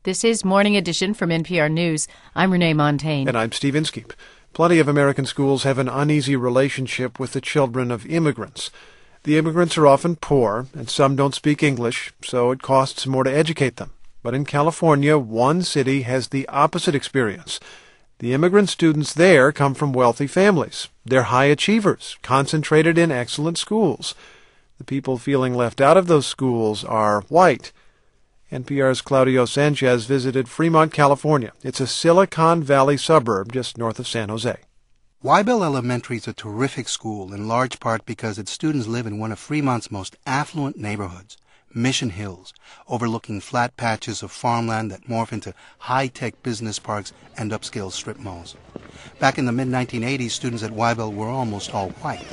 This is Morning Edition from NPR News. I'm Renee Montaigne. And I'm Steve Inskeep. Plenty of American schools have an uneasy relationship with the children of immigrants. The immigrants are often poor, and some don't speak English, so it costs more to educate them. But in California, one city has the opposite experience. The immigrant students there come from wealthy families. They're high achievers, concentrated in excellent schools. The people feeling left out of those schools are white. NPR's Claudio Sanchez visited Fremont, California. It's a Silicon Valley suburb just north of San Jose. Wybell Elementary is a terrific school, in large part because its students live in one of Fremont's most affluent neighborhoods, Mission Hills, overlooking flat patches of farmland that morph into high-tech business parks and upscale strip malls. Back in the mid-1980s, students at Wybell were almost all white.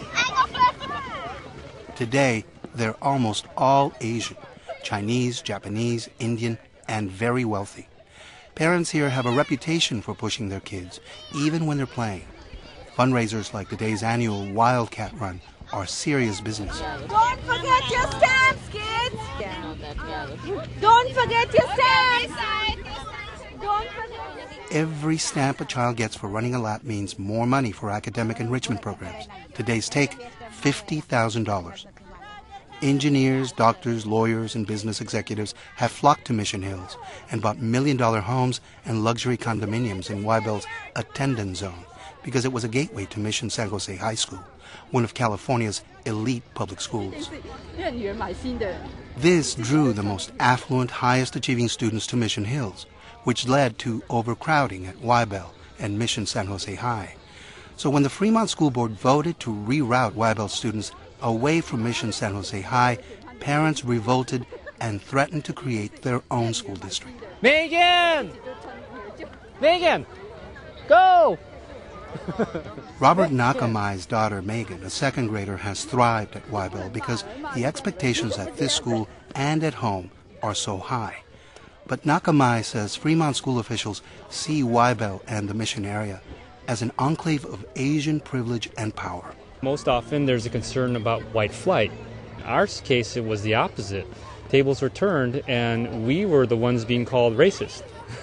Today, they're almost all Asian, Chinese, Japanese, Indian, and very wealthy. Parents here have a reputation for pushing their kids, even when they're playing. Fundraisers like today's annual Wildcat Run are serious business. Don't forget your stamps, kids! Don't forget your stamps! Don't forget. Every stamp a child gets for running a lap means more money for academic enrichment programs. Today's take, $50,000. Engineers, doctors, lawyers, and business executives have flocked to Mission Hills and bought million-dollar homes and luxury condominiums in Wybell's attendance zone because it was a gateway to Mission San Jose High School, one of California's elite public schools. This drew the most affluent, highest-achieving students to Mission Hills, which led to overcrowding at Wybell and Mission San Jose High. So when the Fremont School Board voted to reroute Wybell students away from Mission San Jose High, parents revolted and threatened to create their own school district. Megan! Megan! Go! Robert Nakamai's daughter, Megan, a second grader, has thrived at Wybell because the expectations at this school and at home are so high. But Nakamai says Fremont school officials see Wybell and the Mission area as an enclave of Asian privilege and power. Most often there's a concern about white flight. In our case, it was the opposite. Tables were turned and we were the ones being called racist.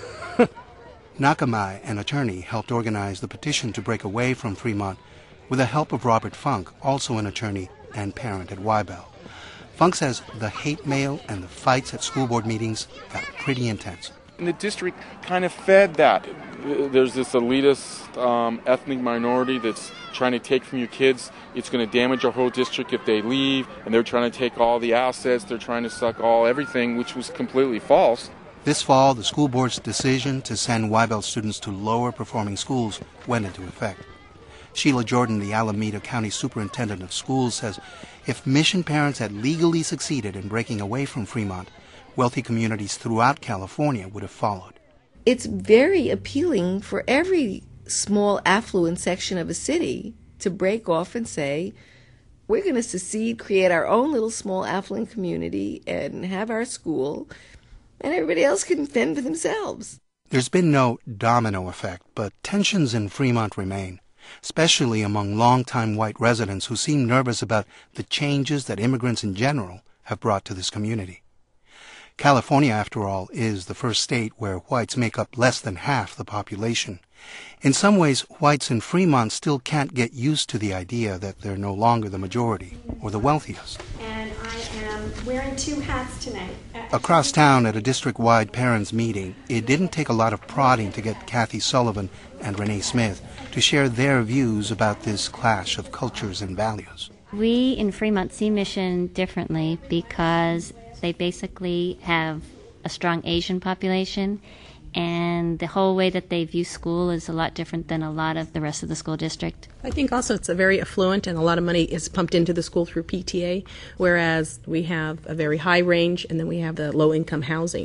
Nakamai, an attorney, helped organize the petition to break away from Fremont with the help of Robert Funk, also an attorney and parent at Wybell. Funk says the hate mail and the fights at school board meetings got pretty intense. And the district kind of fed that. There's this elitist ethnic minority that's trying to take from your kids. It's going to damage our whole district if they leave, and they're trying to take all the assets. They're trying to suck everything, which was completely false. This fall, the school board's decision to send Wybell students to lower-performing schools went into effect. Sheila Jordan, the Alameda County Superintendent of Schools, says if Mission parents had legally succeeded in breaking away from Fremont, wealthy communities throughout California would have followed. It's very appealing for every small affluent section of a city to break off and say, we're going to secede, create our own little small affluent community and have our school, and everybody else can fend for themselves. There's been no domino effect, but tensions in Fremont remain, especially among longtime white residents who seem nervous about the changes that immigrants in general have brought to this community. California, after all, is the first state where whites make up less than half the population. In some ways, whites in Fremont still can't get used to the idea that they're no longer the majority or the wealthiest. And I am wearing two hats tonight. Across town at a district-wide parents' meeting, it didn't take a lot of prodding to get Kathy Sullivan and Renee Smith to share their views about this clash of cultures and values. We in Fremont see Mission differently because they basically have a strong Asian population, and the whole way that they view school is a lot different than a lot of the rest of the school district. I think also it's a very affluent, and a lot of money is pumped into the school through PTA, whereas we have a very high range, and then we have the low-income housing.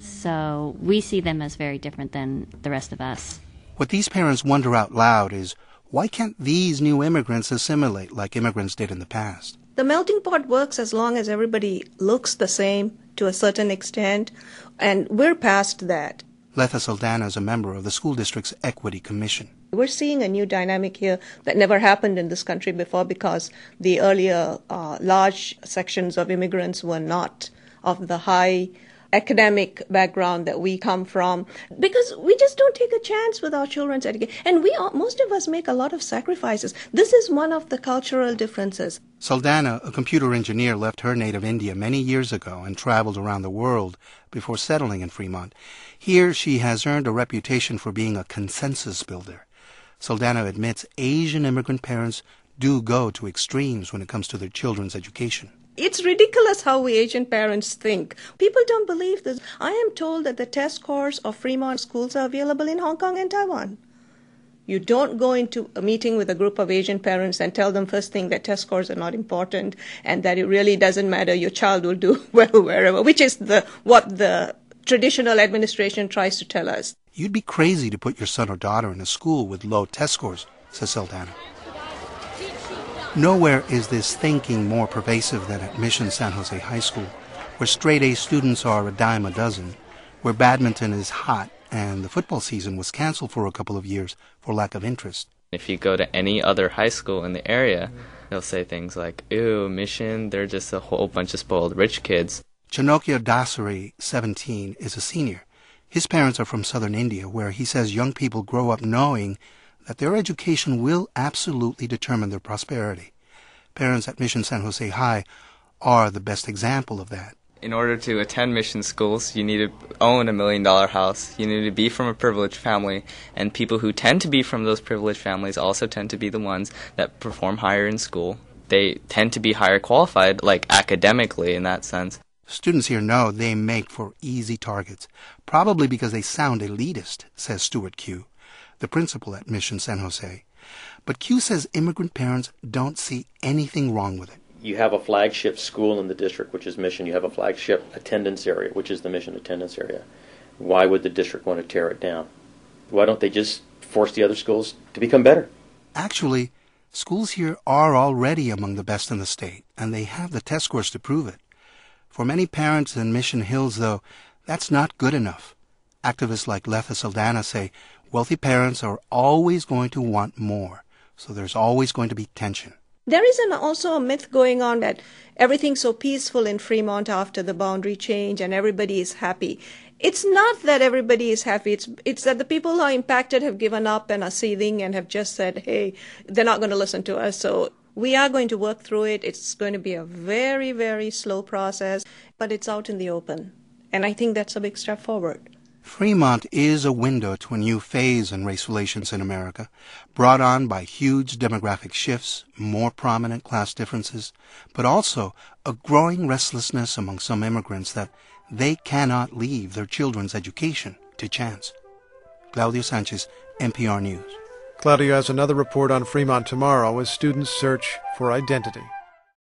So we see them as very different than the rest of us. What these parents wonder out loud is, why can't these new immigrants assimilate like immigrants did in the past? The melting pot works as long as everybody looks the same to a certain extent, and we're past that. Letha Saldana is a member of the school district's Equity Commission. We're seeing a new dynamic here that never happened in this country before because the earlier large sections of immigrants were not of the high academic background that we come from, because we just don't take a chance with our children's education. And most of us make a lot of sacrifices. This is one of the cultural differences. Saldana, a computer engineer, left her native India many years ago and traveled around the world before settling in Fremont. Here she has earned a reputation for being a consensus builder. Saldana admits Asian immigrant parents do go to extremes when it comes to their children's education. It's ridiculous how we Asian parents think. People don't believe this. I am told that the test scores of Fremont schools are available in Hong Kong and Taiwan. You don't go into a meeting with a group of Asian parents and tell them first thing that test scores are not important and that it really doesn't matter, your child will do well wherever, which is what the traditional administration tries to tell us. You'd be crazy to put your son or daughter in a school with low test scores, says Saldana. Nowhere is this thinking more pervasive than at Mission San Jose High School, where straight-A students are a dime a dozen, where badminton is hot, and the football season was canceled for a couple of years for lack of interest. If you go to any other high school in the area, they'll say things like, ew, Mission, they're just a whole bunch of spoiled rich kids. Chanokya Dasari, 17, is a senior. His parents are from southern India, where he says young people grow up knowing that their education will absolutely determine their prosperity. Parents at Mission San Jose High are the best example of that. In order to attend mission schools, you need to own $1 million house. You need to be from a privileged family. And people who tend to be from those privileged families also tend to be the ones that perform higher in school. They tend to be higher qualified, like academically in that sense. Students here know they make for easy targets, probably because they sound elitist, says Stuart Q, the principal at Mission San Jose. But Q says immigrant parents don't see anything wrong with it. You have a flagship school in the district, which is Mission. You have a flagship attendance area, which is the Mission attendance area. Why would the district want to tear it down? Why don't they just force the other schools to become better? Actually, schools here are already among the best in the state, and they have the test scores to prove it. For many parents in Mission Hills, though, that's not good enough. Activists like Letha Saldana say wealthy parents are always going to want more, so there's always going to be tension. There is also a myth going on that everything's so peaceful in Fremont after the boundary change and everybody is happy. It's not that everybody is happy. It's that the people who are impacted have given up and are seething and have just said, hey, they're not going to listen to us. So we are going to work through it. It's going to be a very, very slow process, but it's out in the open. And I think that's a big step forward. Fremont is a window to a new phase in race relations in America, brought on by huge demographic shifts, more prominent class differences, but also a growing restlessness among some immigrants that they cannot leave their children's education to chance. Claudio Sanchez, NPR News. Claudio has another report on Fremont tomorrow as students search for identity.